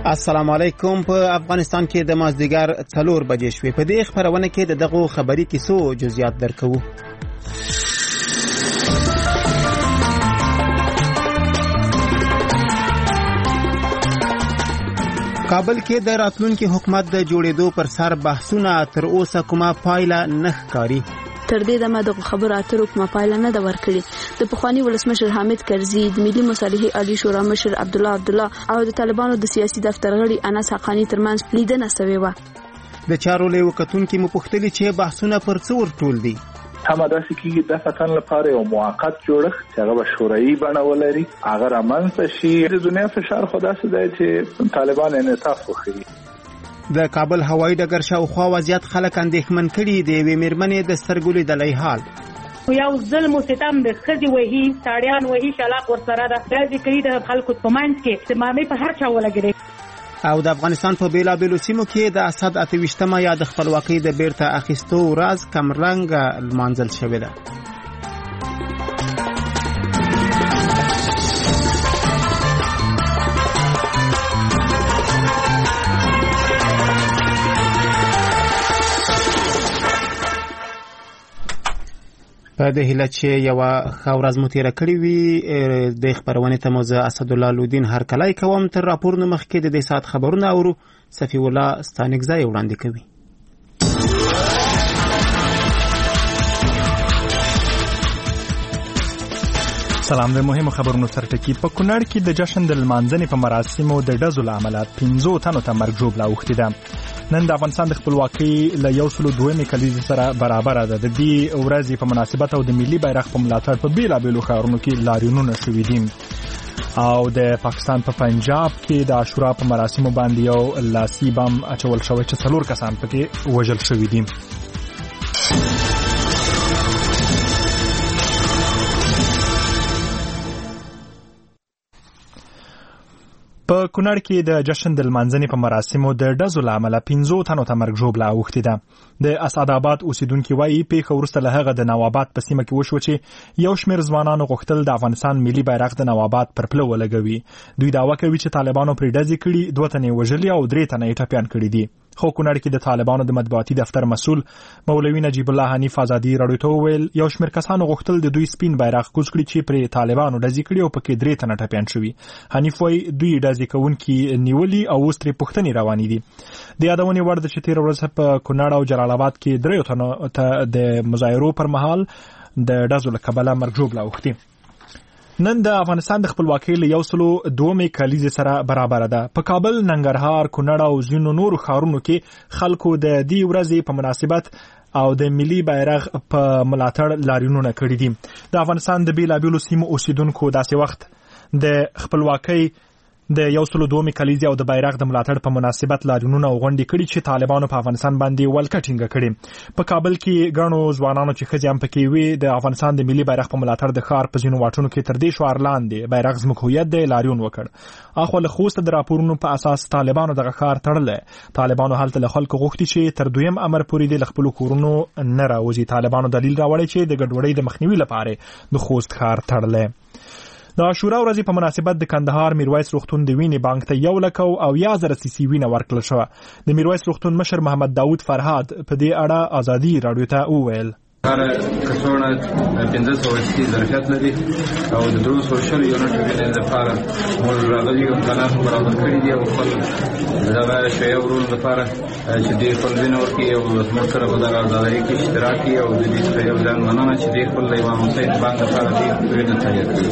السلام علیکم. په افغانستان کې د مازدیګر 4 بجې شوې. په دې خبرونه کې د دغه خبري کیسو جزئیات درکو. کابل کې د راتلونکي حکومت د جوړېدو پر سر بحثونه تر اوسه کومه پایله نه ښکاري. تر دې دمه د خبرو اترو کومه پایله نه ده ورکړې. د پخوانی ولسمشر حامد کرزي، د ملي مصالحې عالی شورا مشر عبدالله او د طالبانو د سیاسي دفتر غړي انس حقانی ترمنځ لیدنه شوې وه. د چارو له وکتونکو مپوښتلي چې بحثونه پر څه ورټول دي. هم داسې کېږي د فتن لپاره یو موقت جوړښت چې هغه به شورایي بڼه ولري، هغه رامنځته شي. د دنیا فشار خو داسې دی چې طالبان انعطاف وښيي. د کابل هوایي ډګر شاوخوا وضعیت خلک اندېښمن کړي دي. یوې مېرمنې د سترګو لیدلی حال. یو ظلم او ستم د ښځې وهي، ساړیان وهي، شلاق ورسره ده. ډزې کوي د خلکو په منځ کې، اتمامې په هر چا ولګېدې. او د افغانستان په بیلابیلو سیمو کې د اسد 28مه یا د خپلواکۍ د بیرته اخیستو ورځ کمرنګه لمانځل شوې ده. په دې هیله چې یو ښه ورځ مو تېره کړې وي. د خبرونې ته مو زه اسدالله لودین هرکلی کوم. تر راپورونو مخکې د دې ساعت خبرونه اورو. صفي الله ستانکزی وړاندې کوي. سلام. د مهمو خبرونو سرټکی. په کونړ کې د جشن د لمانځنې په مراسمو د ډزو له امله 15 تنو ته مرګ ژوبله اوښتې ده. نن د افغانستان د خپلواکۍ له 102 کلیزې سره برابره ده. د دې ورځې په مناسبت او د ملي بیرغ په ملاتړ په بیلابیلو ښارونو کې لاریونونه شوي دي. او د پاکستان په پنجاب کې د عاشورا په مراسمو باندې یو لاسي بم اچول شوی چې 4 کسان پکې وژل شوي دي. په کونړ کې د جشن د لمانځنې په مراسمو د ډزو له امله 15 تنو ته مرګ ژوبله اوښتې ده. د اسعدآباد اوسیدونکي وایي پیښه وروسته له هغه د نواباد په سیمه کې وشوه چې یو شمېر ځوانانو غوښتل د افغانستان ملي بیرغ د نواباد پر پله ولګوي. دوی دعوه کوي چې طالبانو پرې ډزې کړي، 2 تنې وژلي او 3 تنې ټپیان کړي دي. خو کونړ کې د طالبانو د مطبوعاتي دفتر مسؤل مولوي نجیب الله حنیف آزادي راډیو ته وویل یو شمېر کسانو غوښتل د دوی سپین بیرغ کوز کړي چې پرې طالبانو ډزې کړي او پکې 3 تنه ټپیان شوي. حنیف وایي دوی ډزې کوونکي نیولي او اوس ترې پوښتنې روانې دي. د یادونې وړ ده چې تېره ورځ په کونړ او جلال آباد کې 3 تنو ته د مظاهرو پر مهال د ډزو له کبله مرګ ژوبله اوښتې. نن د افغانستان د خپلواکۍ له 102 کلیزې سره برابره ده. په کابل، ننګرهار، کونړ او ځینو نورو ښارونو کې خلکو د دې ورځې په مناسبت او د ملي بیرغ په ملاتړ لاریونونه کړي دي. د افغانستان د بیلابیلو سیمو اوسیدونکو داسې وخت د خپلواکۍ د 102 کلیزې او د بیرغ د ملاتړ په مناسبت لاریونونه او غونډې کړي چې طالبانو په افغانستان باندې ولکه ټینګه کړي. په کابل کې ګڼو ځوانانو چې ښځې هم پکې وي د افغانستان د ملي بیرغ په ملاتړ د ښار په ځینو واټونو کې تر دې شعار لاندې بیرغ زموږ هویت دی لاریون وکړ. اخو له خوسته د راپورونو په اساس طالبانو دغه ښار تړلی. طالبانو هلته له خلکو غوښتي چې تر 2م امر پورې د خپلو کورونو نه راوځي. طالبانو دلیل راوړی چې د ګډوډۍ د مخنیوي لپاره د خوست ښار تړلی. د عاشورا ورځې په مناسبت د کندهار میرویس روغتون د وینې بانک ته 1,000 سیسي وینه ورکړل شوه. د میرویس روغتون مشر محمد داود فرهاد په دې اړه آزادي راډیو ته وویل هر کڅوړه 1500 ظرفیت لري او د 200 یونټ وینې لپاره موږ راغلي او کلام برابر کړی دی او خپل دغه شی ورول لپاره چې دې خپل وینې ورکړي او موږ سره په دغه ځای کې اشتراک کوي او د دې څخه یو ځان مننه چې دې خپل ایوان حسین باندې لپاره دې وینې تیار کړي.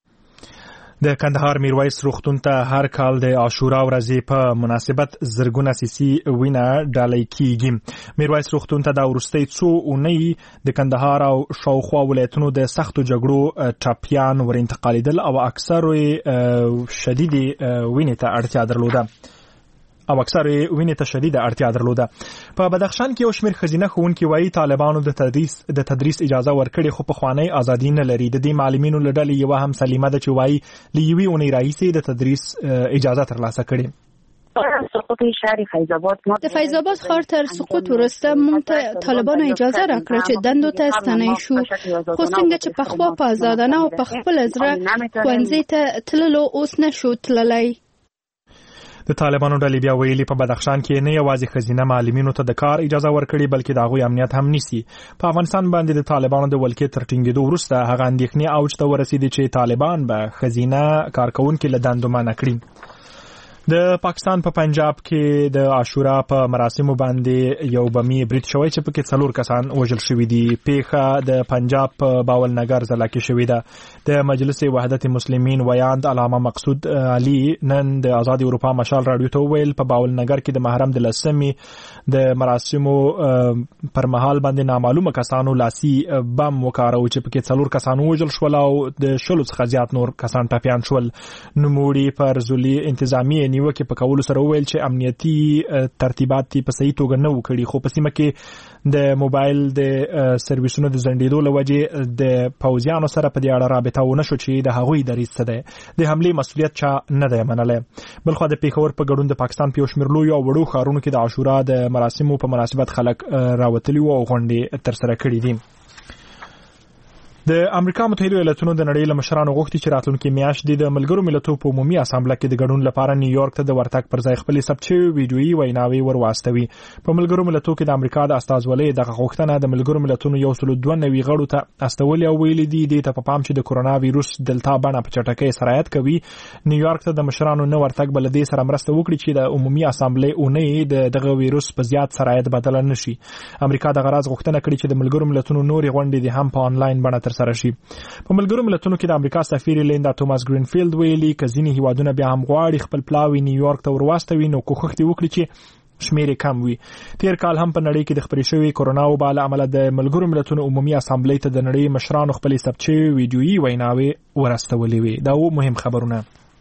د کندهار میرویس روغتون ته هر کال د عاشورا ورځې په مناسبت زرګونه سیسي وینه ډالۍ کیږي. میرویس روغتون ته د وروستۍ 2 اونۍ د کندهار او شاوخوا ولایتونو د سختو جګړو ټپیان ور انتقالیدل او اکثر شدید وینې ته اړتیا درلوده. په بدخشان کې یو شمېر ښځینه ښوونکي وایي طالبانو د تدریس اجازه ورکړې خو پخوانی ازادي نه لري. د دې معلمینو له ډلې یوه هم سلیمه ده چې وایي له یوې اونۍ راهیسې د تدریس اجازه ترلاسه کړې. د فیض آباد ښار تر سقوط وروسته موږ ته طالبانو اجازه راکړه چې دندو ته ستنې شو، خو څنګه چې پخوا په آزادانه او په خپل زړه ښوونځي ته تللو اوس نشو تللی. د طالبانو ډلې بیا ویلي په بدخشان کې نه یوازې خزینه معلمینو ته د کار اجازه ورکړي بلکې د هغوی امنیت هم نیسي. په افغانستان باندې د طالبانو د ولکې تر ټینګېدو وروسته هغه اندېښنې اوج ته ورسېدې چې طالبان به خزینه کارکونکي له دندو منع کړي. د پاکستان په پنجاب کې د عاشورا په مراسمو باندې یو بمي برید شوی چې پکې 4 کسان وژل شوي دي. پیښه د پنجاب په باولنګر ضلع کې شوې ده. د مجلس وحدت مسلمین ویاند علامه مقصود علي نن د آزاد اروپا مشال رادیو ته ویل په باولنګر کې د محرم د لسمي د مراسمو پر مهال باندې نامعلومه کسانو لاسي بم وکاروي چې پکې 4 کسان وژل شول او د 10 څخه زیات نور کسان ټپیان شول. نوموړي پر ذلی انتظامی نیوکه په کولو سره ویل چې امنیتي ترتیبات په صحیح توګه نه وکړي خو په سیمه کې د موبایل د سرویسونو د ځنډېدو له وجې د پوځیانو سره په دې اړه رابطه ونه شو چې د هغوی دریځ څه دی. د حملې مسؤلیت چا نه دی منلی. بلخوا د پېښور په ګډون د پاکستان په یو شمېر لویو او وړو ښارونو کې د عاشورا د مراسمو په مناسبت خلک راوتلي وو او غونډې ترسره کړي دي. د امریکا متحده ایالاتونو د نړۍ له مشرانو غوښتي چې راتلونکي میاشت د ملګرو ملتونو په عمومي اسامبله کې د ګډون لپاره نیویارک ته د ورتګ پر ځای خپل ثبت شوی ویډیويي ویناوي ورواستوي. په ملګرو ملتونو کې د امریکا د استازولۍ دغه غوښتنه د ملګرو ملتونو 192 غړو ته استولې او ویلي دي د په پام چې د کورونا وایروس دلتا بڼه په چټکۍ سرایت کوي نیویارک ته د مشرانو نه ورتګ بل دې سره مرسته وکړي چې د عمومي اسامبلې اونۍ دغه وایروس په زیات سرایت بدل نه شي. امریکا د غراض غوښتنه کړې چې د ملګرو ملتونو نوري غونډې د هم په انلاین بڼه ترسره شي. په ملګرو ملتونو کې د امریکا سفیر لیندا توماس ګرینفیلد ویلي کزینی هیوادونه بیا هم غواړي خپل پلاوی نیویارک ته ورواستوي نو کوښښ دې وکړي چې شمیر کم وي. تیر کال هم په نړۍ کې د خپرې شوی کورونا وبا له امله د ملګرو ملتونو عمومي اسامبلې ته د نړۍ مشرانو خپل ثبت شوی ویډیويي ویناوي ورستولې وي. دا مهم خبرونه.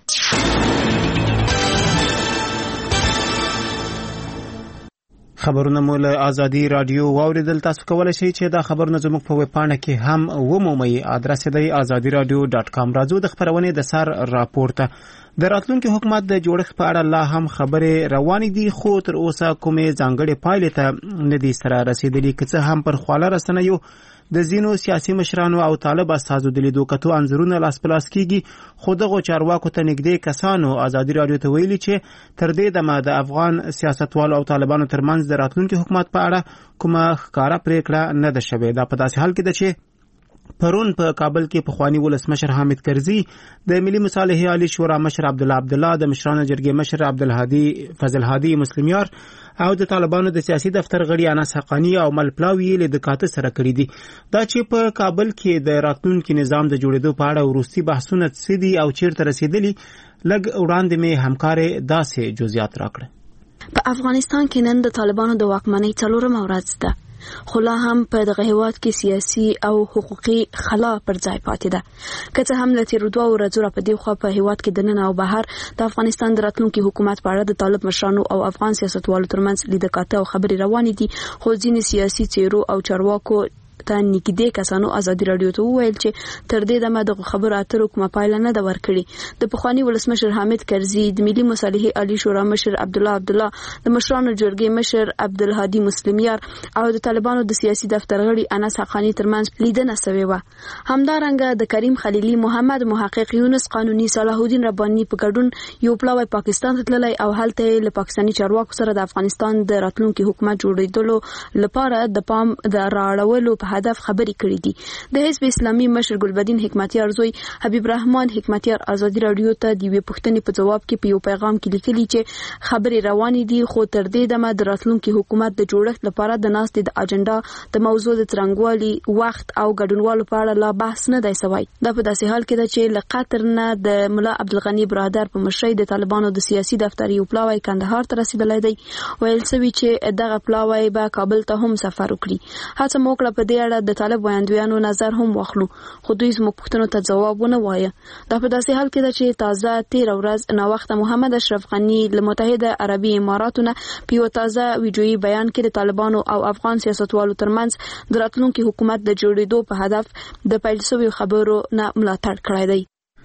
خبرونه مو له آزادي رادیو واوریدل. تاسو کولای شئ چې دا خبرونه زموږ په ویب پاڼه کې هم ومومئ. ادرس دی azadiradio.com. راځو د خبرونې د سر راپورته. د راتلونکي حکومت د جوړښت په اړه لا هم خبرې روانې دي خو تر اوسه کومې ځانګړې پایلې ته نه دي سره رسیدلي. که څه هم پر خواله رسنیو د ځینو سیاسي مشرانو او طالب استازو د لیدو کتو انځورونه لاس په لاس کیږي خو دغه چارواکو ته نږدې کسانو آزادي رادیو ته ویلي چې تر دې دمه د افغان سیاستوالو او طالبانو ترمنځ د راتلونکي حکومت په اړه کومه ښکاره پریکړه نه ده شوې. دا په داسې حال کې ده چې پرون په کابل کې پخوانی ولسمشر حامد کرزي د ملي مصالحې عالی شورا مشر عبدالله د مشرانو جرګې مشر عبدالهادي فضل هادي مسلمیار او د طالبانو د سیاسي دفتر غړي انس حقانی او ملپلاوی له دکاتره سره کړی دي. دا چې په کابل کې د راتلونکي نظام د جوړېدو په اړه وروستي بحثونه څه دي او چیرته رسیدلي لږ وړاندې مې همکارې داسې جزئیات راکړه. په افغانستان کې نن د طالبانو د واکمنۍ 4مه ورځ ده خو لا هم په دغه هیواد کې سیاسي او حقوقي خلا پر ځای پاتې ده. که څه هم له تیرو 2 ورځو را په دې خوا په هیواد کې دننه او بهر د افغانستان د راتلونکي حکومت په اړه د طالب مشرانو او افغان سیاستوالو ترمنځ لیدکاته او خبرې روانې دي خو ځینې سیاسي څیرو او چارواکو ته نږدې کسانو آزادي رادیو ته وویل چې تر دې دمه د خبرو اترو کومه پایله نه ده ورکړې. د پخوانی ولسمشر حامد کرزي د ملي مصالحې عالی شورا مشر عبدالله د مشرانو جرګې مشر عبدالهادي مسلمیار او د طالبانو د سیاسي دفتر غړي انس حقانی ترمنځ لیدنه شوې وه. همدارنګه د کریم خلیلي محمد محقق یونس قانوني صلاح الدین رباني په ګډون یو پلاوی پاکستان ته تللی او هلته له پاکستاني چارواکو سره د افغانستان د راتلونکي حکومت جوړېدلو لپاره د پام د راړولو په هدف خبرې کړې دي. د حزب اسلامي مشر ګلبدین حکمتیار زوی حبیب رحمان حکمتیار آزادي رادیو ته د یوې پوښتنې په جواب کې په یو پیغام کې لیکلي چې خبرې روانې دي خو تر دې دمه د راتلونکي حکومت د جوړښت لپاره د ناستې د اجنډا د موضوع د څرنګوالي وخت او ګډونوالو په اړه لا بحث نه دی شوی. دا په داسې حال کې ده چې له قطر نه د ملا عبدالغني برادر په مشرۍ د طالبانو د سیاسي دفتر یو پلاوی کندهار ته رسیدلی دی. ویل شوي چې دغه پلاوی به کابل ته هم سفر وکړي. هڅه مو وکړه په دې اړه د طالب وړاندویانو نظر هم واخلو خو دوی زموږ پوښتنو ته ځواب ونه وایه. دا په داسې حال کې ده چې تازه 13 ورځ ناوخته محمد اشرف غني له متحده عربي اماراتونه په یو تازه ویډیويي بیان کې د طالبانو او افغان سیاستوالو ترمنځ د راتلونکي حکومت د جوړېدو په هدف د پیل شویو خبرو نه ملاتړ کړی دی.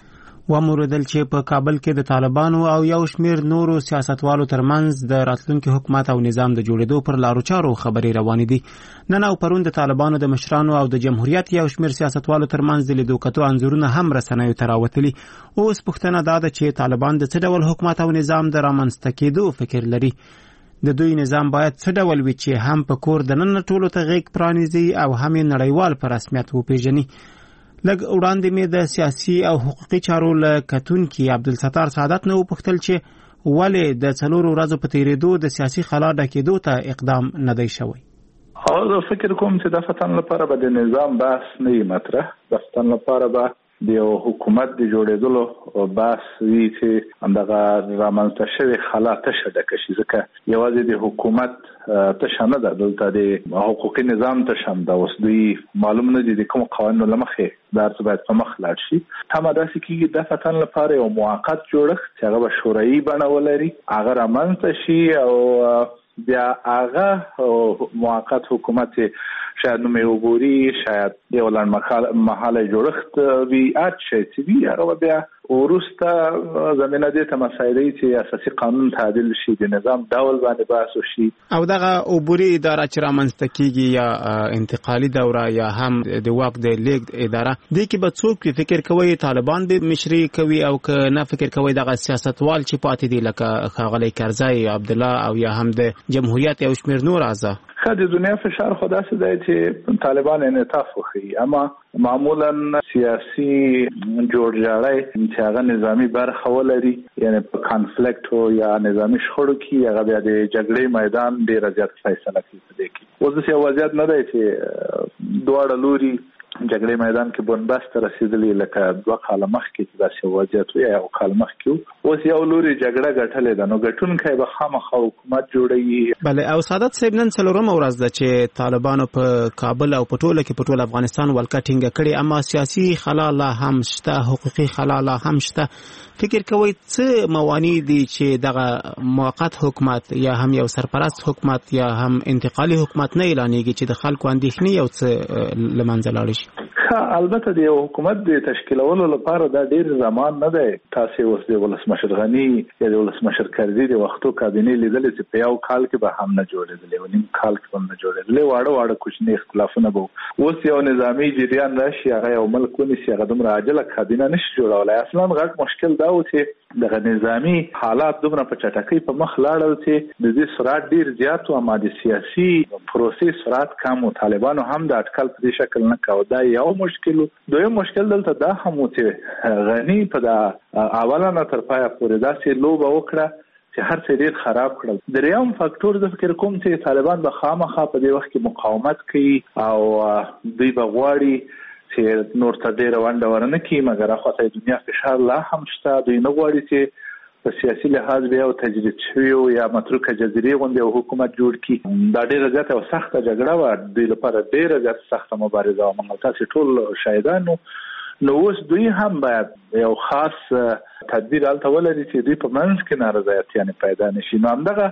وموردل چې په کابل کې د طالبانو او یو شمیر نورو سیاستوالو ترمنځ د راتلونکي حکومت او نظام د جوړېدو پر لارو چارو خبرې روانې دي. نن او پرون د طالبانو د مشرانو او د جمهوریت یو شمیر سیاستوالو ترمنځ د لیدو کتو انځورونه هم رسنیو ته راوتلي. اوس پوښتنه دا ده چې طالبان د څه ډول حکومت او نظام د رامنځته کېدو فکر لري. د دوی نظام باید څه ډول وي چې هم په کور د نن ټولو ته غېږ پرانیزي او هم یې نړیوال په رسمیت وپېژني. لږ وړاندې مې د سیاسي او حقوقي چارو له کتونکي عبدالستار سعادت نه وپوښتل چې ولې د 4 ورځو په تېرېدو د سیاسي خلا ډکېدو ته اقدام نه دی شوی. زه فکر کوم چې د فتن لپاره به د نظام بحث نه وي مطرح. د فتن لپاره به د یو حکومت د جوړېدلو بحث وي چې همدغه رامنځته شوې خلا تشه ډکه شي، ځکه یوازې د حکومت تشه نه ده، دلته د حقوقي نظام تشه هم ده. اوس دوی معلوم نه دي د کوم قوانینو له مخې دا څه باید په مخ لاړ شي. هم داسې کېږي د فتن لپاره یو موقت جوړښت چې هغه به شورایي بڼه ولري، هغه رامنځته شي او بیا هغه موقت حکومت شاید نوم یې وګوري، شاید یو لنډ مهاله جوړښت وي، هر شی چې وي هغه بیا وروسته زمینه دې ته مسایل چې اساسي قانون تعدیل شي، د نظام ډول باندې بحث وشي. او دغه عبوري اداره چې رامنځته کېږي یا انتقالي دوره یا هم د واک د لیږد اداره، دې کې به څوک فکر کوي طالبان به مشري کوي او که نه فکر کوي دغه سیاستوال چې پاتې دي لکه ښاغلی کرزی عبدالله او یا هم د جمهوریت یو شمیر نور اعضا؟ د دنیا فشار خو داسې دی چې طالبان انعطاف وښیي، اما معمولا سیاسي جوړجاړی چې هغه نظامی برخه ولري، یعنی په کانفلیکټ یا نظامی شخړو کې هغه بیا د جګړې میدان ډېر زیات فیصله کوي په دې کې. اوس داسې وضعیت نه دی چې دواړه لوري جګړې میدان کې بنبست رسیدلی لکه 2 کاله مخکې چې داسې وضعیت وي، یو کال مخکې اوس یو لوري جګړه ګټلې ده، نو ګټونکی به خامخا حکومت جوړوي. بله، او سعادت صاحب نن 4مه ورځ ده چې طالبانو په کابل او په ټوله کې په ټول افغانستان ولکه ټینګه کړې، اما سیاسي خلا لا هم شته، حقوقي خلا لا هم شته. فکر کوئ څه موانع دي چې دغه موقت حکومت یا هم یو سرپرست حکومت یا هم انتقالي حکومت نه اعلانېږي چې د خلکو اندېښنې یو څه له منځه لاړې شي؟ البته د یو حکومت د تشکیلولو لپاره دا ډیر زمان نه دی. تاسو اوس د ولسمشر غنی یا د ولسمشر کرزي د وختو کابینه لیدل چې په یو کال کې به هم نه جوړېدلې و، نیم کال کې هم نه جوړېدلې، واړه کوچني اختلافونه به اوس یو نظامی جریان راشي، هغه یو ملک ونیسي، هغه دومره عاجله کابینه نشي جوړولای. اصلا غټ مشکل دا و چې دغه نظامی حالات دومره په چټکۍ په مخ لاړل چې د دې سرعت ډیر زیات و، اما د سیاسي پروسې سرعت کم و. طالبانو هم د اټکل په دې شکل نه کاوه. دا یو مشکل. دویم مشکل دلته دا هم و چې غنی په دا اوله نه تر پایه پورې داسې لوبه وکړه چې هر څه ډیر خراب کړل. دریم فاکتور د فکر کوم چې طالبان به خامخا په دې وخت کې مقاومت کوي او دوی به غواړي چې نور ته ډیر ونډه ورنه کړي، مګر اخوته دنیا فشار لا هم شته. دوی نه غواړي چې په سیاسي لحاظ بیا او تجرید شوی یا متروکه جزیرې غوندې یو حکومت جوړ کړي. دا ډیره زیاته او سخته جګړه وه، دوی لپاره ډیره زیاته سخته مبارزه وه، موږ تاسې ټول شاهدان. نو اوس دوی هم باید یو خاص تدبیر هلته ولري چې دوی په منځ کې نارضایتیانې پیدا نه شي. نو همدغه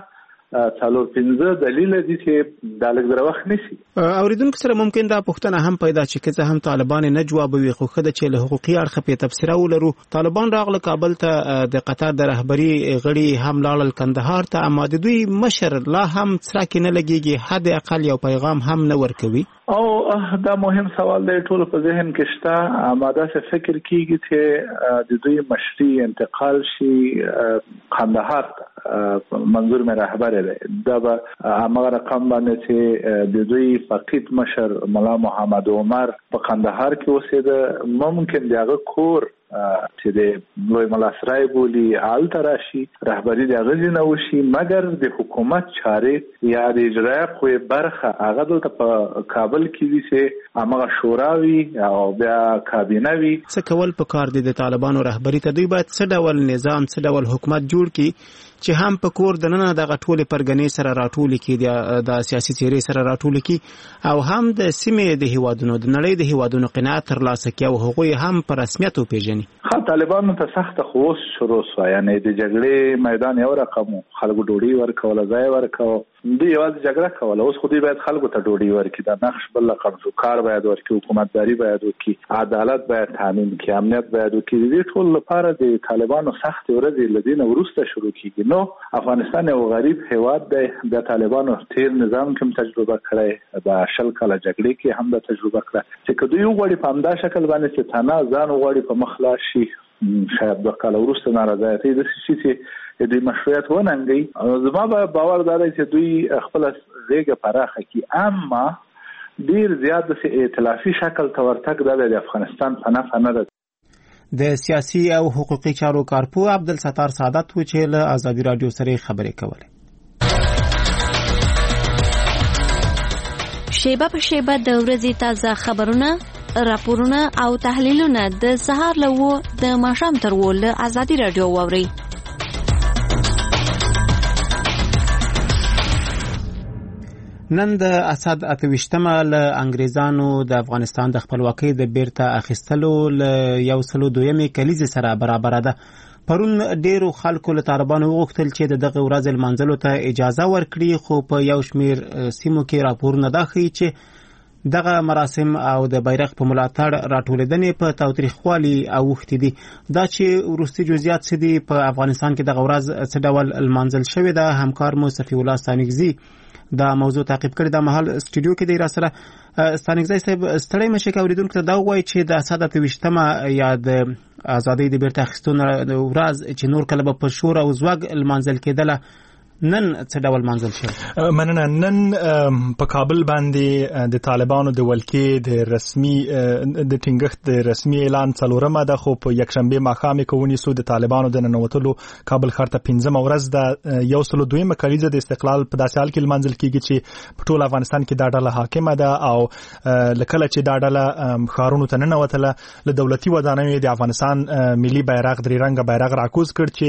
4-5 دلیل دي چې دا لږ در وخت نشي. اوریدونکو سره ممکن دا پوښتنه هم پیدا شي چې هم طالبان نه جوابوي، خو خدای چې له حقوقي اړخه په تفسیر ولرو. طالبان راغله کابل ته، د قطر د رهبری غړي هم لاړل کندهار ته، اما د دوی مشر لا هم څرک نه لګيږي، حد اقل یو پیغام هم نه ورکوي. او دا مهم سوال دی، ټول په ذهن کې شته. اما دا څه فکر کیږي چې د دوی مشري انتقال شي کندهار ته، منظور مې رهبر دی. دا به هغه رقم باندې چې د دوی فقید مشر مولا محمد عمر په کندهار کې اوسېده، ممکن دی هغه کور چې د لوی ملا سرای بولی آلته راشي، رهبری د هغه نه وشي، مګر د حکومت چارې یا د اجرایه قوې برخه هغه دلته په کابل کې وي چې هغه شورا وي او بیا کابینه وي. څه کول پکار دي د طالبانو رهبری ته؟ دوی باید څه ډول نظام، څه ډول حکومت جوړ کړي چې هم په کور دننه دغه ټولې پرګنې سره راټولې کړي، د سیاسي څیرې سره راټولې کړي، او هم د سیمې د هیوادونو، د نړۍ د هیوادونو قناعت ترلاسه کړي او هغوی هم په رسمیت وپېژني. طالبانو ته سخته خو اوس شروع شوه، یعنی د جګړې میدان یو رقم، خلکو ډوډۍ ورکوله، ځای ورکوه، دوی یوازې جګړه کوله. اوس خو دوی باید خلکو ته ډوډۍ ورکړي، دا نقش بل قرض کار باید ورکړي، حکومتداري باید وکړي، عدالت باید تامین کړي، امنیت باید وکړي. دې ټول لپاره د طالبانو سخت ورځې لدینه وروسته شروع کیږي. نو افغانستان یو غریب هیواد دی. د طالبانو تیر نظام کوم تجربه کړی، د 20 کاله جګړې کې هم د تجربه کړه چې دوی وګړي په همدا شکل باندې چې تنه ځان وګړي په مخ لا شي، شاید 2 کاله وروسته نارضایتي د سیاسي دوی مشروعیت وننګي. زما باور دا دی چې دوی خپل غیږه پراخه کی، اما ډیر زیات د ائتلافي شکل تورتګ د افغانستان په نفع نه ده. د سیاسي او حقوقي چارو کارپو عبدالستار سعادت و چې له آزادي رادیو سره خبرې کولې. شیبه په شیبه د ورځې تازه خبرونه، راپورونه او تحلیلونه د سهار له د ماښام تر له آزادي رادیو واورئ. نن د اسد 28مه له انګریزانو د افغانستان د خپلواکۍ د بیرته اخیستلو له 102مې کلیزې سره برابر ده. پرون ډیرو خلکو له طالبانو وغوښتل چې دغه ورځ لمانځلو ته اجازه ورکړي، خو په یو شمیر سیمو کې راپورونه دا ښیي چې دغه مراسم او د بیرغ په ملاتړ راټولېدنې په تاوتریخوالي اوښتې دي. دا چې وروستي جزئیات څه دي، په افغانستان کې دغه ورځ څه ډول لمانځل شوې ده، همکار مو صفي الله ستانکزي دا موضوع تعقیب کړی. د مهال سټوډیو کې دی را سره. ستانکزي صاحب، ستړی مشه کې اوریدونکو ته دا وایي چې د اسد 28مه یا د ازادۍ د بیرته اخیستلو ورځ چې نور کله به په شور او زوږ لمانځل کېدله، نن څه ډول منځل شو؟ مننه. نن په کابل باندې د طالبانو د ولکې د رسمي د ټینګښت د رسمي اعلان څلورمه ده، خو په یکشنبه ماښام کې ونیسو د طالبانو د ننوتلو کابل ښار ته 15مه ورځ ده. 102مه کلیزه د استقلال په داسې حال کې لمانځل کیږي چې په ټول افغانستان کې دا ډله حاکمه ده، او لکه چې دا ډله ښارونو ته ننوتله له دولتي ودانیو د افغانستان ملي بیرغ درې رنګه بیرغ راکوز کړ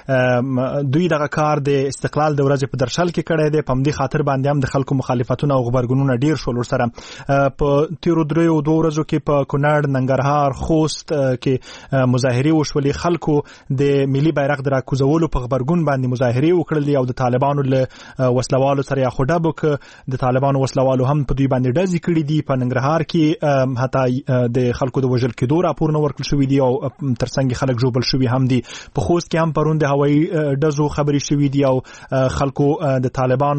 چې دوی دغه کار د استقلال د ورځې په درشل کې کړی دی. په همدې خاطر باندې هم د خلکو مخالفتونه او غبرګونونه ډیر شول. ورسره په تیرو 2 ورځو کې په کونړ، ننګرهار، خوست کې مظاهرې وشولې. خلکو د ملي بیرغ د راکوزولو په غبرګون باندې مظاهرې وکړلې او د طالبانو له وسلوالو سره یا خډب وک د طالبانو وسلوالو هم په دوی باندې ډزې کړې دي. په ننګرهار کې حتی د خلکو د وژل کېدو راپورونه ورکړل شوي دي او ترڅنګ خلک ژوبل شوي هم دي. په خوست کې هم پرون د هوایي ډزو خبرې شوي دي او خلکو د طالبانو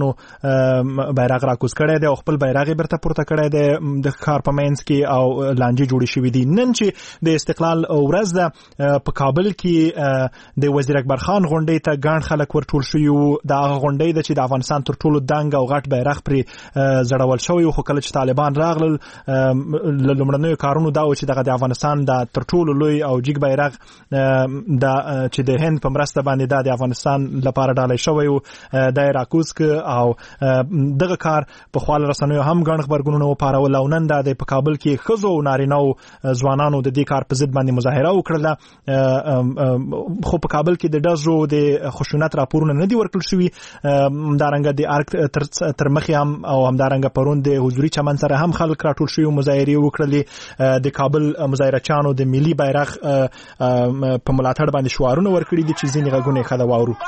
بیرغ راکوز کړی دی او خپل بیرغ برته پورته کړی دی د ښار په منځ کې او لانجې جوړې شوې دي. نن چې د استقلال ورځ ده، په کابل کې د وزیر اکبر خان غونډې ته ګڼ خلک ورټول شوي وو. دا هغه غونډې ده چې د افغانستان تر ټولو دنګ او غټ بیرغ پرې زړول شوی، خو کله چې طالبان راغلل له لومړنیو کارونو دا و چې دغه د افغانستان د تر ټولو لوی او جګ بیرغ چې د هند په مرسته باندې د افغانستان لپاره ډالۍ شوی و د راکوز او دغه کار په خپل رسنیو هم ګڼ خبرګونونه وپارول. او نن د په کابل کې خزو او نارینه او ځوانانو د دې کار په ضد باندې مظاهره وکړه. خو په کابل کې د ډزو د خشونت راپورونه نه دي ورکړل شوي. همدارنګه د ارګ تر مخې هم او همدارنګه پرون د حضوري چمن سره هم خلک راټول شوي مظاهرې وکړلې. د کابل مظاهرچیانو د ملي بیرغ په ملاتړ باندې شعارونه ورکړي دي چې ځینې غږونه خدا واورو.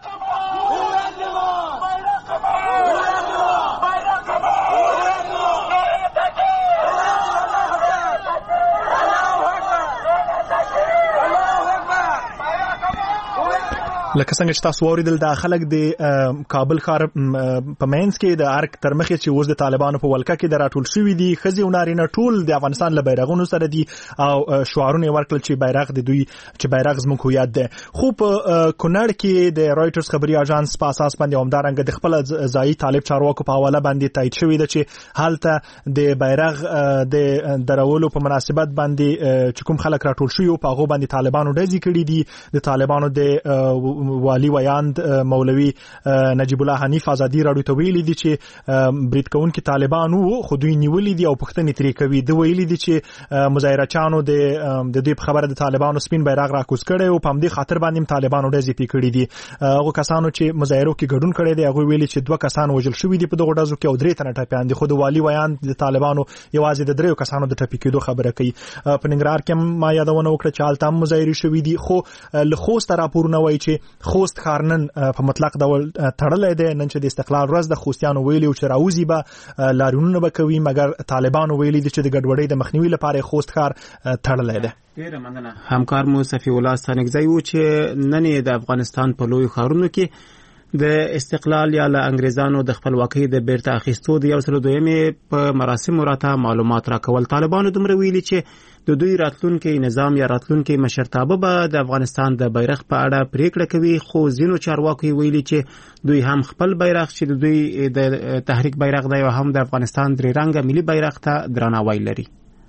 لکه څنګه چې تاسو واوریدل، دا خلک د کابل ښار په منځ کې د ارګ تر مخې چې اوس د طالبانو په ولکه کې د راټول شوي دي، ښځې او نارینه ټول د افغانستان له بیرغونو سره دي او شعارونه یې ورکړل چې بیرغ د دوی چې بیرغ زموږ هویت دی. خو په کونړ کې د رایټرز خبري اژانس په اساس باندې همدارنګه د خپل ځایي طالب چارواکو په حواله باندې تایید شوی دی چې هلته د بیرغ د درولو په مناسبت باندې چې کوم خلک راټول شوي په هغه باندې طالبانو ډزې کړي دي. د طالبانو د والی ویاند مولوی نجیب الله حنیف ازادي راډیو ته ویلي دي چې برید کوونکي طالبانو خو دوی نیولې دي او پوښتنې ترې کوي. دوی ویلي دي چې مظاهرچیانو د دې په خبره د طالبانو سپین بیرغ راکوز کړی او په همدې خاطر باندې طالبانو ډزې پې کړي دي. هغه کسانو چې مظاهرو کې ګډون کړی دی هغه ویلي چې 2 کسان وژل شوي دي په دغه ډزو کې او 3 تنه ټپیان دي. خو د والی ویاند د طالبانو یوازې د 3 کسانو د ټپي کېدو خبره کوي. په ننګرهار کې ما یادونه وکړه چې هلته هم مظاهرې شوي دي، خو له خوسته راپورونه وایي چې خوست ښار نن په مطلق ډول تړلی دی. نن چې د استقلال ورځ د خوستیانو ویلي چې راوځي به لاریونونه به کوي، مګر طالبانو ویلي چې د ګډوډۍ د مخنیوي لپاره خوست ښار تړلی دی. ډیره مننه. همکار مو صفی الله ستانکزی و چې نن د افغانستان په لوی ښارونو کې د استقلال یا له انګریزانو د خپلواکۍ د بیرته اخیستو د 102 په مراسمو راته معلومات راکول. طالبانو دومره ویلي چې د دوی راتلونکي نظام یا راتلونکي مشرتابه به د افغانستان د بیرغ په اړه پریکړه کوي، خو ځینو چارواکو ویلي چې دوی هم خپل بیرغ چې د دوی د تحریک بیرغ دی او هم د افغانستان درې رنګه ملي بیرغ ته درناوی لري.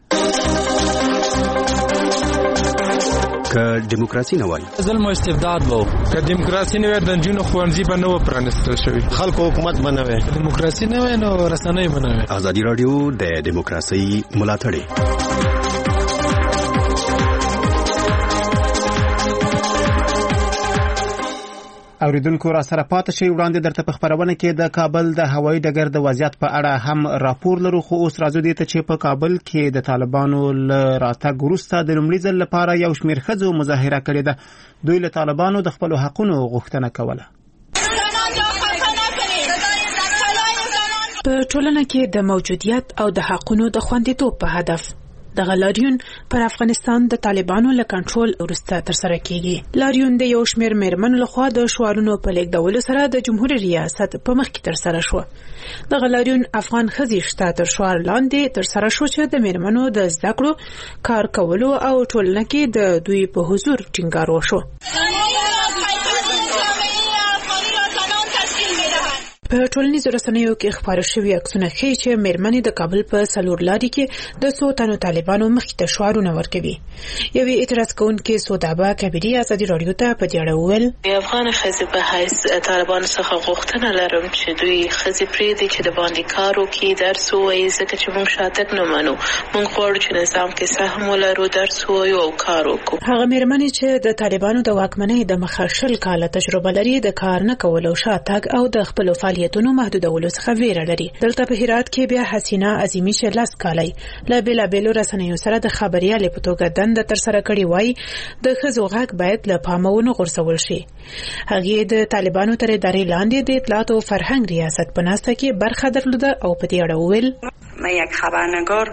که دیموکراسي نه وای ظلم او استبداد وو، که دیموکراسي نه وای د جنونو خوانځي په نو پرانستل شوی، خلکو حکومت بنوي، دیموکراسي نه وای نو رسنۍ بنوي. ازادي رادیو د دیموکراسي ملاتړی. اوریدونکو را سره پاتې شي. وړاندې درته په خبرونه کې د کابل د هوایي ډګر د وضعیت په اړه هم راپور لرو، خو اوس راځو دې ته چې په کابل کې د طالبانو له راتګ وروسته د لومړي ځل لپاره یو شمېر ښځو مظاهره کړې ده. دوی له طالبانو د خپلو حقونو غوښتنه کوله. په ټولنه کې د موجودیت او د حقونو د خوندیتوب په هدف د لاریون پر افغانستان د طالبانو له کنټرول وروسته ترسره کیږي. لاریون د یو شمېر میرمنو لخوا د شعارونو په لیږدولو سره د جمهوریت ریاست په مخ کې ترسره شو. د لاریون افغان ښځې شته تر شعار لاندې ترسره شو چې د میرمنو د زده کړو، کار کولو او ټولنه کې د دوی په حضور ټینګار وشو. په ټولنیزو رسنیو کې خبرو شوي عکسونه ښیي چې میرمنې د کابل په څلور لارې کې د څو تنو طالبانو مخې ته شعارونه ورکوي. یوې اعتراض کوونکې سودابه کبیري ازادي راډیو ته په دې اړه وویل: د افغان ښځې په حیث طالبانو څخه غوښتنه لرم چې دوی ښځې پرېږدي چې د باندې کار وکړي، درس ووایي، ځکه چې موږ شاتګ نه منو. موږ غواړو چې نظام کې سهم ولرو، درس ووایو او کار وکړو. هغه میرمنې چې د طالبانو د واکمنۍ د مخه 20 کاله تجربه لري، د کار نه کولو، شاتګ او د خپلو فعالیتونو محدودولو څخه ویره لري. دلته په هرات کې بیا حسینه عظیمی چې 10 کاله له بېلابېلو رسنیو سره د خبريالې په توګه دنده ترسره کړې وای، د ښځو غږ باید له پامه ونه غورځول شي. هغه د طالبانو تر ادارې لاندې د اطلاعات او فرهنګ ریاست په ناسته کې برخه درلوده او په دې اړه وویل: من یک خبرنگار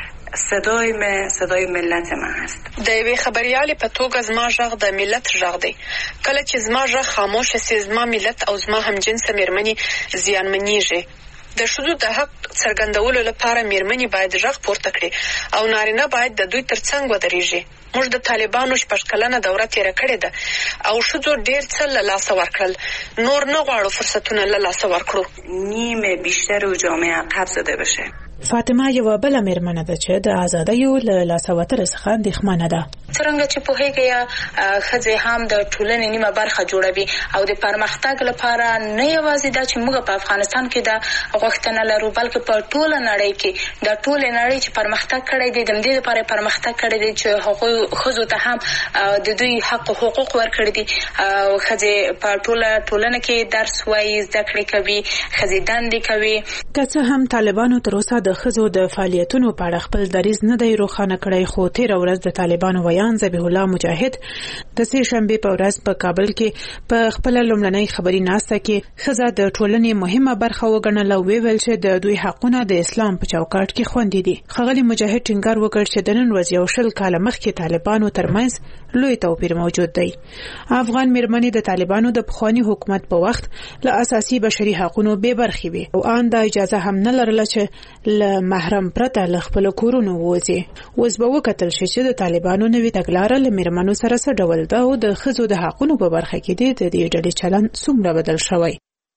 صدای ملت ما هست. د یوې خبريالې په توګه زما غږ د ملت غږ دی. کله چې زما غږ خاموش شي، زما ملت او زما همجنسه میرمنې زیانمنېږي. د ښځو د حق څرګندولو لپاره میرمنې باید غږ پورته کړي او نارینه باید د دوی ترڅنګ ودرېږي. موږ د طالبانو 6 کلنه دوره تیره کړې ده او ښځو ډېر څه له لاسه ورکړل. نور نه غواړو فرصتونه له لاسه ورکړو. نیمه بیشتر جامعه عقب زده بشه. فاطمه یو بل میرمنه ده چې د آزادۍ له لاسه وتلو څخه اندېښمنه ده. څنګه چې په هغه ښځې هم د ټولنې نیمه برخه جوړوي او د پرمختګ لپاره نه یوازې دا چې موږ په افغانستان کې د غوښتنه لرو، بلکې په ټوله نړۍ کې د ټوله نړۍ چې پرمختګ کړی دی، د دې لپاره پرمختګ کړی دی چې هغوی ښځو ته هم د دوی حق او حقوق ورکړي دي. ښځې په ټولنه کې درس وایي، زده کړې کوي، ښځې دندې کوي. که څه هم طالبانو تر اوسه د ښځو د فعالیتونو په اړه خپل دریځ نه دی روښانه کړی، خو تېره ورځ د طالبانو ویان ذبیح الله مجاهد د سې شنبې په ورځ په کابل کې په خپل لومړنۍ خبري ناسته کې ښځه د ټولنې مهمه برخه وګڼله او ویل چې د دوی حقونه د اسلام په چوکاټ کې خوندي دي. ښاغلي مجاهد ټینګار وکړ چې د نن ورځې 20 کاله مخکې طالبانو ترمنځ لوی توپیر موجود دی. افغان میرمنې د طالبانو د پخوانی حکومت په وخت له اساسي بشري حقوقو بې برخې وي او ان د اجازه هم نه لرله چې له محرم پرته له خپل کورونو ووځي. اوس به وکتل شي چې د طالبانو نوې تګلاره له میرمنو سره څه ډول ده او د ښځو د حقوقو په برخه کې د دې ډلې چلند څومره بدل شوی.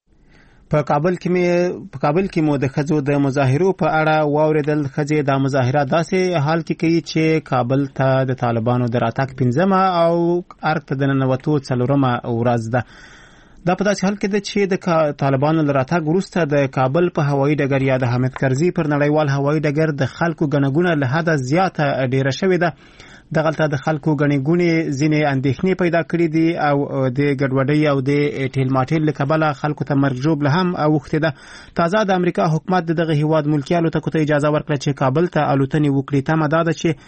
په کابل کې مو د ښځو د مظاهرو په اړه واوریدل. ښځې د مظاهره داسې حال کې کوي چې کابل ته د طالبانو د راتګ 5مه او ارګ ته د ننوتو 4مه ورځ ده. دا په داسې حال کې ده چې د طالبانو له راتګ وروسته د کابل په هوایي ډګر یا د حامد کرزي پر نړیوال هوایي ډګر د خلکو ګڼه له حده زیاته ډیره شوې ده. دغلته د خلکو ګڼې ګونې ځینې اندېښنې پیدا کړې دي او د ګډوډۍ او د ټیل ماټیل له کبله خلکو ته مرګ ژوبله هم اوښتې ده. تازه د امریکا حکومت دغه هیواد ملکیانو ته اجازه ورکړه چې کابل ته الوتنې وکړي. تمه دا ده چې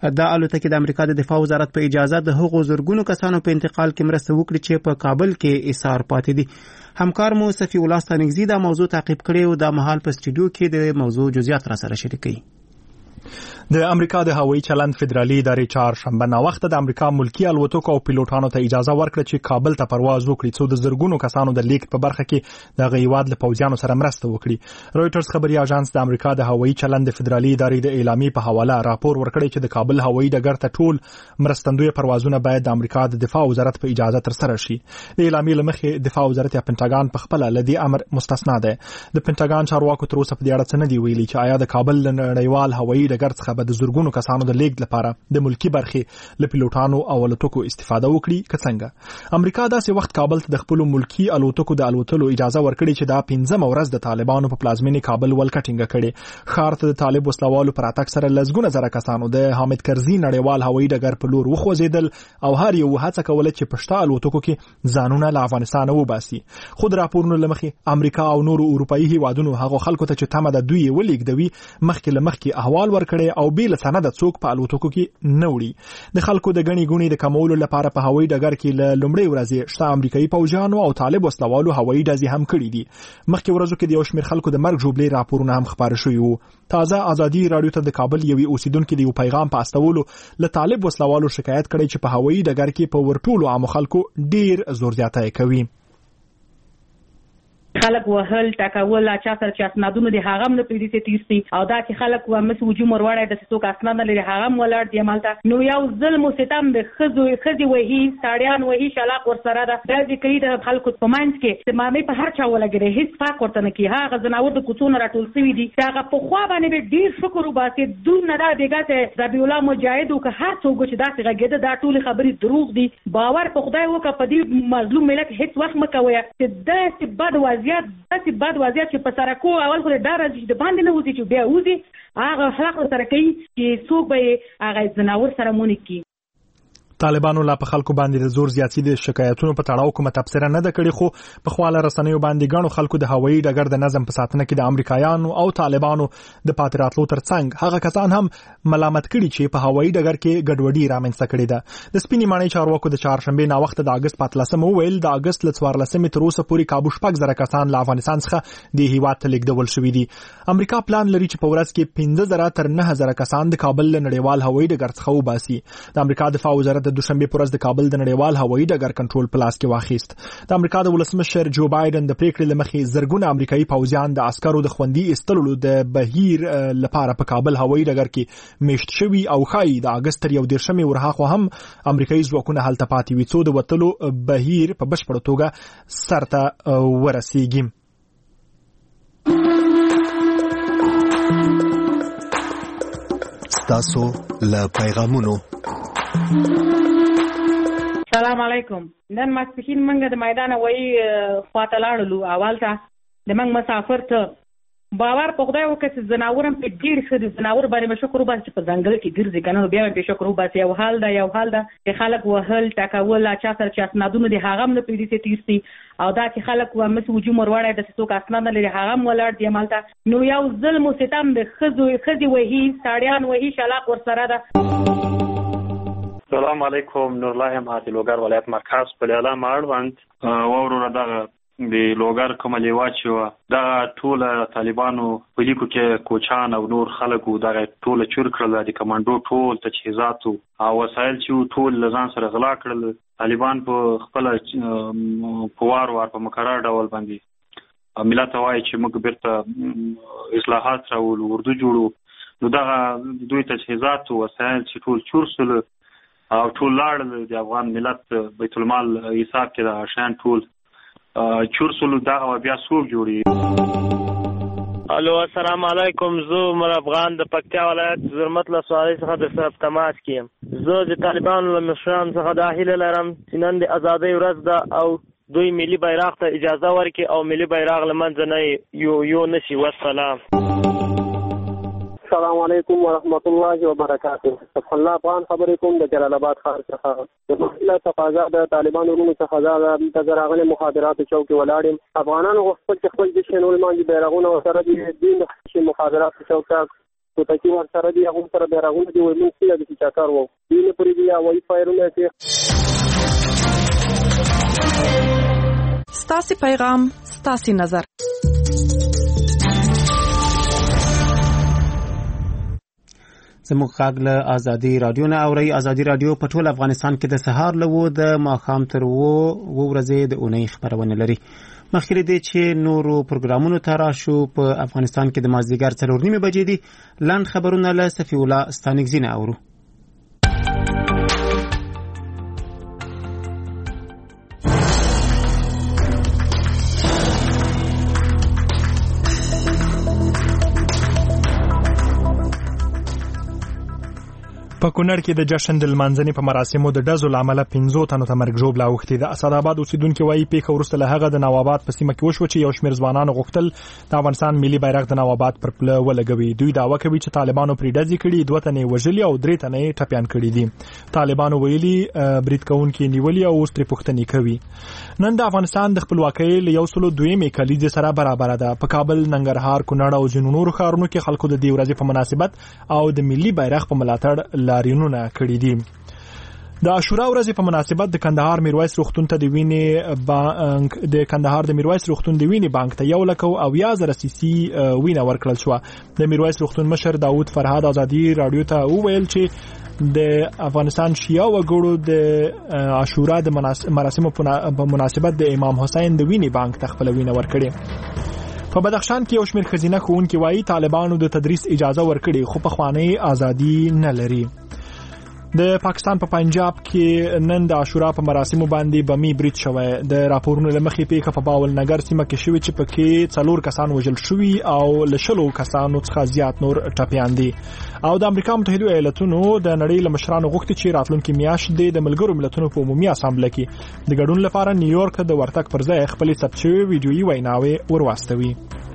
دا الوتکې د امریکا د دفاع وزارت په اجازه د هغو زرګونو کسانو په انتقال کې مرسته وکړي چې په کابل کې ایثار پاتې دي. همکار مو صفی الله ستانکزی دا موضوع تعقیب کړی او د مهال په سټوډیو کې د موضوع جزئیات را سره شریکوي. د امریکا د هوایي چلند فدرالي ادارې چهارشنبه ناوخته د امریکا ملکی الوتکو او پیلوټانو ته اجازه ورکړه چې کابل ته پرواز وکړي څو د زرګونو کسانو د لیکت په برخه کې د هیواد له پوځیانو سره مرسته وکړي. رويټرز خبري اژانس د امریکا د هوایي چلند فدرالي ادارې د اعلامیې په حواله راپور ورکړی چې د کابل هوایي ډګر ته ټول مرستندوی پروازونه باید د امریکا د دفاع وزارت په اجازه تر سره شي. د اعلامیې لمخې دفاع وزارت یا پنټاګان په خپل لدی امر مستثنا ده. د پنټاګان چارواکو تر اوسه په دې اړه څه نه دی ویلي چې آیا د کابل نړیوال هوایي ډګر څخه به د زرګونو کسانو د لیګ لپاره د ملکی برخې له پیلوټانو او الوتکو استفاده وکړي که څنګه. امریکا داسې وخت کابل ته د خپل ملکی الوتکو د الوتلو اجازه ورکړي چې دا 15 ورځ د طالبانو په پلازمینې کابل ولکټینګ کړي. خار ته د طالب وسلوالو پر اتاک سره لزګونه زره کسانو د حامد کرزي نړیوال هوایي ډګر په لور وخوځیدل او هر یو هڅه کوله چې پښتا الوتکو کې ځانونه له افغانستان وباسي. خود راپورونه لمخې امریکا او نورو اروپאי هیوادونو هغه خلکو ته چې تمه د دوی ولېږدوي مخکې لمخکې احوال ورکړي او بیل سند څوک په الوتکو کې نه وړي. د خلکو د غني غونی د کمولو لپاره په هوایي ډګر کې له لومړۍ ورځې شته امریکایي پوځیانو او طالب وسلوالو هوایي ډزې هم کړې دي. مخکې ورځو کې د یو شمېر خلکو د مرګ جوړې راپورونه هم خبر شوي وو. تازه ازادي رادیو ته د کابل یوې اوسیدونکو د یو پیغام په استولو له طالب وسلوالو شکایت کړی چې په هوایي ډګر کې په ورټولو عام خلکو ډیر زور زیاتی کوي. خلک وهل ټاکول چا سره چې اسنادونه دي هغه هم نه پیډي سي تیرسي او دا چې خلک و مس وجوم ورواړي د څوک اسناد نه لري هغه هم ولر دی مالته نو یو ظلم او ستم د خزي وهي ساړیان وهي شلاق ور سره ده د ذکرې د خلکو په منځ کې چې مامي په هر چا ولګري هیڅ فرق ورته نه کی هغه زناور د کوڅونو راټول سوي دي هغه په خوا باندې ډیر شکر وباسي دون نه دا دیګه ته ربي الله مجاهد او که هر څوک چې داسې غږیده دا ټول خبرې دروغ دي باور په خدای وکړه په دې مظلوم ملت هیڅ وخت مکوي چې داسې بد وضعیت چې په سره کو اول خو دا راځي د باندې نه وځي چې بیا وځي هغه خلک سره کوي چې څوک به هغه زناور سره مونږ کی. طالبانو لا په خلکو باندې د زور زیاتی د شکایتونو په تړاو کومه تبصره نه ده کړې خو په خواله رسنیو باندې غنو خلکو د هوایي ډګر د نظم په ساتنه کې د امریکایانو او طالبانو د پاتراتلو ترڅنګ هغه کسان هم ملامت کړي چې په هوایي ډګر کې ګډوډي رامنځته کړې ده. د سپینې ماڼۍ چارواکو د چهارشنبه نا وخت د اگست 14 ویل د اگست ل 14 تر اوسه پورې کابو شپږ زره کسان له افغانستان څخه د هیواد ته لیږدول شوي دي. امریکا پلان لري چې په ورځ کې 15000 تر 9000 کسان د کابل له نړیوال هوایي ډګر څخه وباسي. د امریکا دفاع وزارت د دوشنبه پر ورځ د کابل د نړیوال هوایي ډګر کنټرول پلاس کې واخیست. د امریکا د ولسمشر جو بایدن د پریکړې لمخې زرګونه امریکایي پوځیان د عسکرو د خوندي استلولو د بهیر لپاره په کابل هوایي ډګر کې میشت شوي او خای د اگست تر 11 ورهاخوا هم امریکایي ځواکونه هلته پاتې وي څو د وټلو بهیر په بشپړه توګه سرته ورسیږي. تاسو له پیغامونو سلام علیکم. نن ماسپخین منګه د میدان وای خواته لاړلو اول ته د منګ مسافر ته باور په خدای وکړه چې زناورم په ډیر ښه زناور باندې شکر وباسي چې په ځنګل کې ګرځي کنه بیا په شکر وباسي یو حال دا چې خلک وهل ټاکول چا سره چې اسنادونه دي هغه هم نه پیډي سي تیرسي او دا چې خلک و مس وجوم ورواړي د څوک اسناد نه لري هغه هم ولر دی مالته نو یو ظلم او ستم د خزي وهي ساړیان وهي شلاق ور سره ده. سلام علیکم. نور الله مهاتی لوګر ولایت مرکز په اعلان اړوند وورو دغه د لوګر کوم لیواچ و دا ټول طالبانو په لیکو کې کوچان او نور خلکو دغه ټول چور کړل د کمانډو ټول تجهیزات او وسایل چې ټول لزان سره غلا کړل. طالبان په خپل پوار په مقرر ډول باندې ملت وایي چې موږ بیرته اصلاحات راوړو اردو جوړو نو دغه دوی تجهیزات او وسایل چې ټول چور سول او ټول لاړ د افغان ملت بیت المال حساب کې د شان ټول چورسلو دا بیا سوق جوړي. الو السلام علیکم. زه مر افغان د پکتیا ولایت زرمت له سوالي څخه د سره تماس کیم. زه د طالبانو له مشران څخه د هیله لرم چې نن د ازادۍ ورځ ده او دوی ملي بیرغ ته اجازه ورکړي او ملي بیرغ لمنځه نه یو نشي. والسلام. السلام علیکم ورحمۃ اللہ وبرکاتہ. صفح الله افغان خبرې کوم د جلال آباد ښار څخه. د محله تقاضا د طالبانو ورونو څخه دا د راغلي مخابراتو چوک ولاړم. افغانانو غوښتل چې خپل د شنو لمانځي بیرغونه سره د دین د مخابراتو چوک توتکي ورسره دي هغوی سره بیرغونه دي وایي موږ څنګه داسې چاکار وو دوی نه پورې دي هوایي فایرونه کوي. ستاسې پیغام ستاسې نظر. زموږ غږ له ازادي رادیو نه اورئ. ازادي رادیو په ټول افغانستان کې د سهار له 9 د ماښام تر 9 ورځې د اونۍ خبرونه لري. مخکې دې چې نورو پروګرامونو ته راشو، په افغانستان کې د مازدیګر 4:30 بجې دي. لاند خبرونه له صفي الله ستانکزي نه اورو. په کونړ کې د جشن د لمانځنې په مراسمو د ډزو له امله 15 تنو ته مرګ ژوبله اوښتې ده. اسداباد اوسیدونکي وایي پیښه وروسته له هغه د نواباد په سیمه کې وشوه چې یو شمېر ځوانانو غوښتل د افغانستان ملي بیرغ د نواباد پر پله ولګوي. دوی دعوه کوي چې طالبانو پرې ډزې کړي، 2 تنې وژلي او 3 تنې ټپیان کړي دي. طالبانو ویلي برید کوونکي نیولي او اوس پرې پوښتنې کوي. نن د افغانستان د خپلواکۍ له 102 کلیزې سره برابر ده. په کابل، ننګرهار، کونړ او ځینو نورو ښارونو کې خلکو د دې ورځې په مناسبت او د ملي بیرغ په ملاتړ لاریونونه کړي دي. د عاشورا ورځې په مناسبت د کندهار میرویس روغتون ته د وینې بانک ته 1,80,000 سیسي وینه ورکړل شو. د میرویس روغتون مشر داود فرهاد ازادي رادیو ته وویل چې د افغانستان شیعه وګړو د عاشورا د مراسمو په مناسبت د امام حسین د وینې بانک ته خپل وینه ورکړي. په بدخشان کې یو شمېر ښځینه ښوونکي وایي طالبانو د تدریس اجازه ورکړي خو په خواني ازادي نه لري. د پاکستان په پنجاب کې نن د عاشورا په مراسمو باندې بمي برید شوی. د راپورونو له مخې پیښه په باول نګر سیمه کې شوې چې پکې 4 کسان وژل شوي او له 10 کسانو څخه زیات نور ټپیان دي. او د امریکا متحده ایالاتونو د نړۍ له مشرانو غوښتي چې راتلونکي میاشت د ملګرو ملتونو په عمومي اسامبله کې د ګډون لپاره نیویورک ته د ورتګ پر ځای خپل ثبت شوی ویډیويي ویناوې ورواستوي.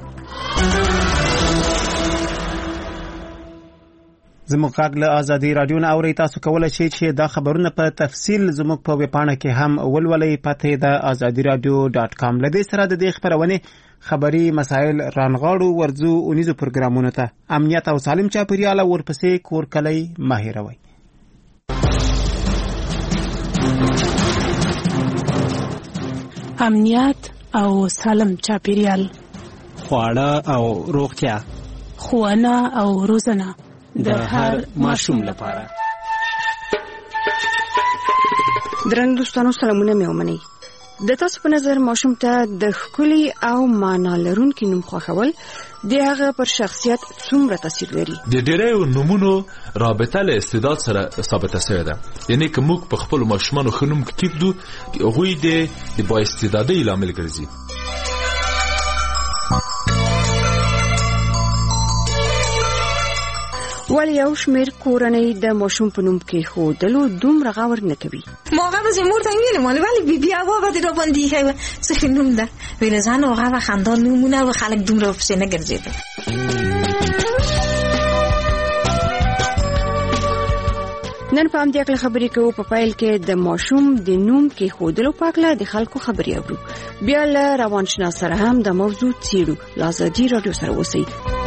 زموږ غږ له ازادي رادیو نه اورئ. تاسو کولای شئ چې دا خبرونه په تفصیل زموږ په ویب پاڼه کې هم ولولئ. پته د azadiradio.com. لدې سره د دې خبرونه خبري مسائل رانغاړو ورځو اونیزو پروګرامونو ته امنیت او سالم چاپیریال ورپسې کور کلی ماهروي. امنیت او سالم چاپیریال، خواړه او روغتیا، ښوونه او روزنه د هر ماشوم لپاره. درنو دوستانو سلامونه مې ومنئ. د تاسو په نظر ماشوم ته د ښکلي او معنا لرونکي نوم خوښول د هغه پر شخصیت څومره تاثیر لري؟ د ډېرو نومونو رابطه له استعداد سره ثابته شوې ده. یعنی که موږ په خپل ماشومانو ښه نوم کېږدو، هغوی د با استعدادۍ لامل ګرځي. ولی یو شمیر کورنۍ د ماشوم په نوم کې خودلو دومره غور نه کوي. ما قبل از مور تنگیل مالی ولی بی آوا بدی رو بندی که سخی نوم ده ولی زن آقا و خاندان نومونه و خلق دوم رو پسه نگرزیده. نن په همدې اړه خبرې کوو. په پایل کې د ماشوم د نوم کې خودلو په اړه د خلکو خبرې اورو. بیا له روانشناس سره هم د موضوع څیړو. ازادي رادیو سره اوسئ.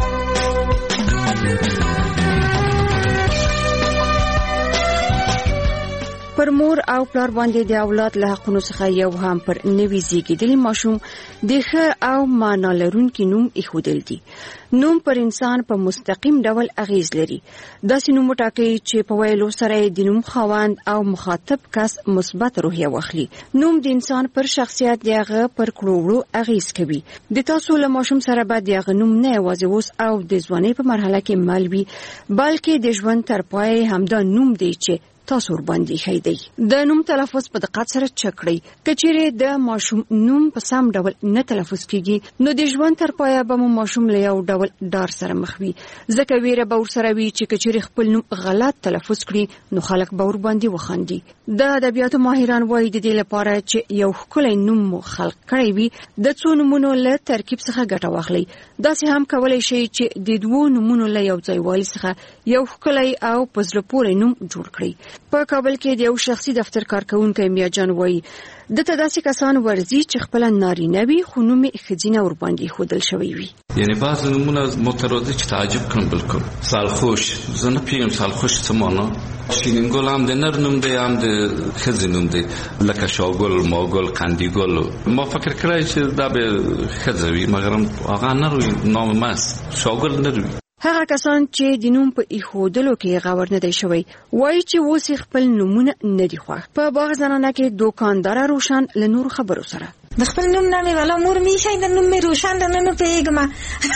پر مور او پلار باندې د اولاد له حقونو څخه یو هم پر نوي زیږیدلي ماشوم د ښه او معنا لرونکي نوم ایښودل دي. نوم پر انسان په مستقیم ډول اغیز لري. داسې نوم وټاکئ چې په ویلو سره د نوم خاوند او مخاطب کس مثبت روحیه واخلي. نوم د انسان پر شخصیت دغه پر کړوړو اغیز کوي. د تاسو له ماشوم سره به دغه نوم نه یوازې اوس او د ځوانۍ په مرحله کې مل وي، بلکې د ژوند تر پای همدا نوم دی چې تاسو ور باندې خېدی. د نوم تلفظ په دقت سره چکړئ. کچېره د ماشوم نوم په سم ډول نه تلفظ کیږي نو د ژوند تر پایه به ماشوم له یو ډول ډار سره مخ وي. ځکه ویره به ورسره وي چې کچېره خپل نوم غلط تلفظ کړي نو خلک به ور باندې وخاندي. د ادبیاتو ماهران وایي د دې لپاره چې یو ښکلی نوم مو خلق کړی وي د څو نومونو له ترکیب څخه ګټه واخلئ. داسې هم کولای شئ چې د 2 نومونو له یو ځای والي څخه یو ښکلی او په زړه پورې نوم جوړ کړئ. په کابل کې د یو شخصي دفتر کارکونکو میاجان وایي دته داسې کسان ورزي چې خپل نارینه وي خو نوم یې ښځینه ور باندې خودل شوی وي. یعنی بعض نمونه مترادف چې تعجب کړم بالکل سالخوش زه نه پیږم سالخوش څه معنا شیرین ګل هم د نر نوم دی هم د ښځې نوم دی لکه شاګل ماګل قندیګل ما فکر کړی چې دا به ښځه وي مګر هغه نر وي نام ماس شاګل نر وي. هغه کسان چې د نوم په ایښودلو کې غور نه دی شوی وایي چې اوس خپل نومونه نه دي خوښ. په باغ زنانه کې دوکاندار روشن له نور خبرو سره د خپل نوم نامې والا مور میشي د نوم مې روشن د نه پیګما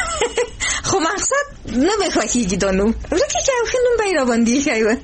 خو مقصد نه به خوښیږي د نوم ورته چې خپل نوم به را باندې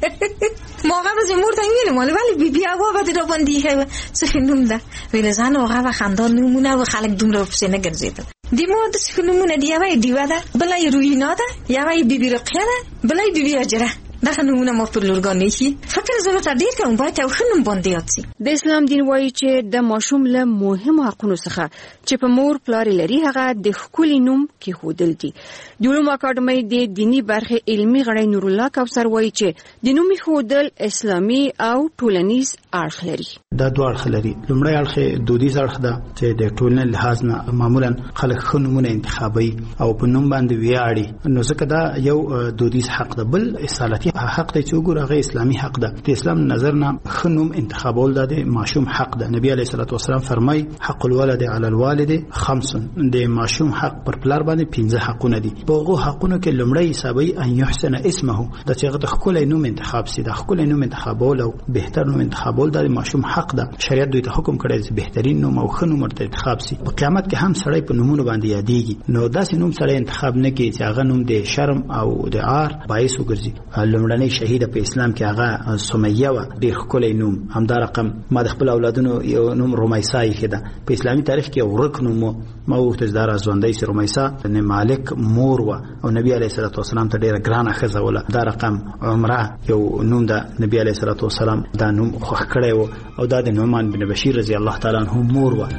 شي ما هغه به مور ته ویل ولی بی هوا به را باندې شي څه نوم ده ویل زان هغه خاندان نومونه و خلک دومره په نه ګرځیدل دی مو د څه نومونه دی یوه دیوا ده بلای روینا ده یوه بیبي رقیه ده بلای بیبي اجره دا نمونه ما پر لورګان نشي فکر زما ته ډیر کوم باید او خنم باندې یاتسي. د اسلام دین وایي چې د ماشوم له مهمو حقونو څخه چې په مور پلار لري هغه د خپل نوم کې خودل دي. د علوم اکاډمۍ د دینی برخه علمي غړی نور الله کوثر وایي چې د نوم خودل اسلامي او ټولنیز اړخ لري. دا دوه اړخ لري. لومړی اړخ دودیز اړخ ده چې د ټولنې لحاظ نه معمولا خلک خنمونه انتخابي او په نوم باندې ویاړي نو ځکه دا یو دودیز حق ده. بل اصالتي حق دی چې وګوره اسلامي حق ده. د اسلام نظر نه خنوم انتخابول ده د ماشوم حق ده. نبی علیه الصلاه والسلام فرمای حق الولد علی الوالد خمس د ماشوم حق پر پلار باندې 15 حقونه دي. په هغه حقونو کې لومړی حسابي ان يحسن اسمه د چې د خپل نوم انتخاب سي د خپل نوم انتخابول او بهتر نوم انتخابول د ماشوم حق ده. شریعت دوی ته حکم کړی چې بهترین نوم او خنوم مرته انتخاب سي. په قیامت کې هم سړی په نومونو باندې یادېږي نو داسې نوم سړی انتخاب نه کوي چې هغه نوم د شرم او د عار باعث وګرځي. لومړنۍ شهیده په اسلام کې هغه سمیه و ډېر ښکلی نوم. همدا رقم ما د خپل اولادونو یو نوم رومیسا یې ده. په اسلامي تاریخ کې ورک نوم ما وغوښتل چې دا را ژوندی سي. رومیسا د مالک مور و او نبی علیه الصلاه والسلام ته ډېره ګرانه ښځه وله. دا رقم عمره یو نوم ده. نبی علیه الصلاه والسلام دا نوم خوښ کړی و او دا د نعمان بن بشیر رضی الله تعالی عنه مور و.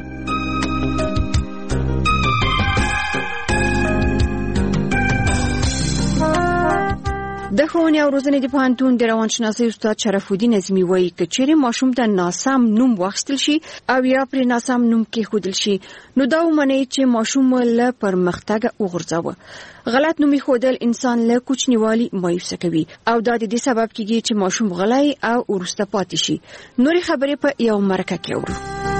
د ښوونې او روزنې د پوهنتون د روانشناسۍ استاد شرف الدین اعظمي وایي که چیرې ماشوم ته ناسم نوم واخیستل شي او یا پرې ناسم نوم کېښودل شي نو دا ومنئ چې ماشوم له پرمختګه وغورځوه. غلط نوم ایښودل انسان له کوچنیوالي مایوسه کوي او دا د دې سبب کېږي چې ماشوم غلی او وروسته پاتې شي. نورې خبرې په یو مرکه کې اورو.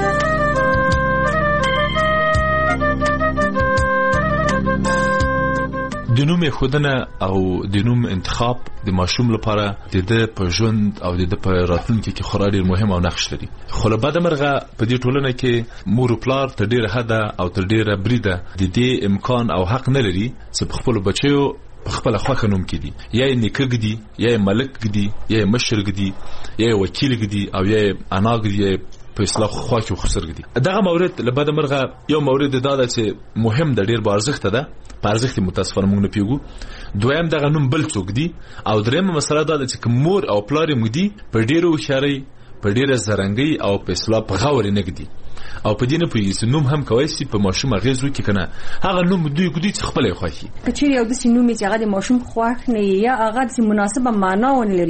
د نوم خودنه او د نوم انتخاب د ماشوم لپاره د په ژوند او د په راتلونکي کې خورا ډیر مهم او نقش لري. خو له بده مرغه په دې ټولنه کې مور او پلار تر ډیره حده او تر ډیره بریده د دې امکان او حق نه لري چې په خپل بچیو په خپل خوښه نوم کړي. یا یې نیکه ګدي یا یې ملک ګدي یا یې مشر ګدي یا یې وکیل ګدي او یا یې انا ګدي په اصلاح خو کې خسر ګدي. دغه مورد له بده مرغه یو مورد دا ده چې مهم د ډیر بارزښت ده. پارزښت متاسفانه موږ نه پیګو. دویم دغه نوم بل څوک دی او درېمه مسله دا ده چې مور او پلار یې مودي په ډیرو هوښیارۍ په ډیره زرنګۍ او په اصلاح په غور نه ګدي او په دې نه پوهېږي نوم هم کولی شي په ماشوم اغېز وکړي که نه هغه نوم دوی ګدي چې خپله یې خوښي. که چیرې یو داسې نوم چې هغه د ماشوم خوښ نه یا هغه داسې مناسبه معنا ونه لري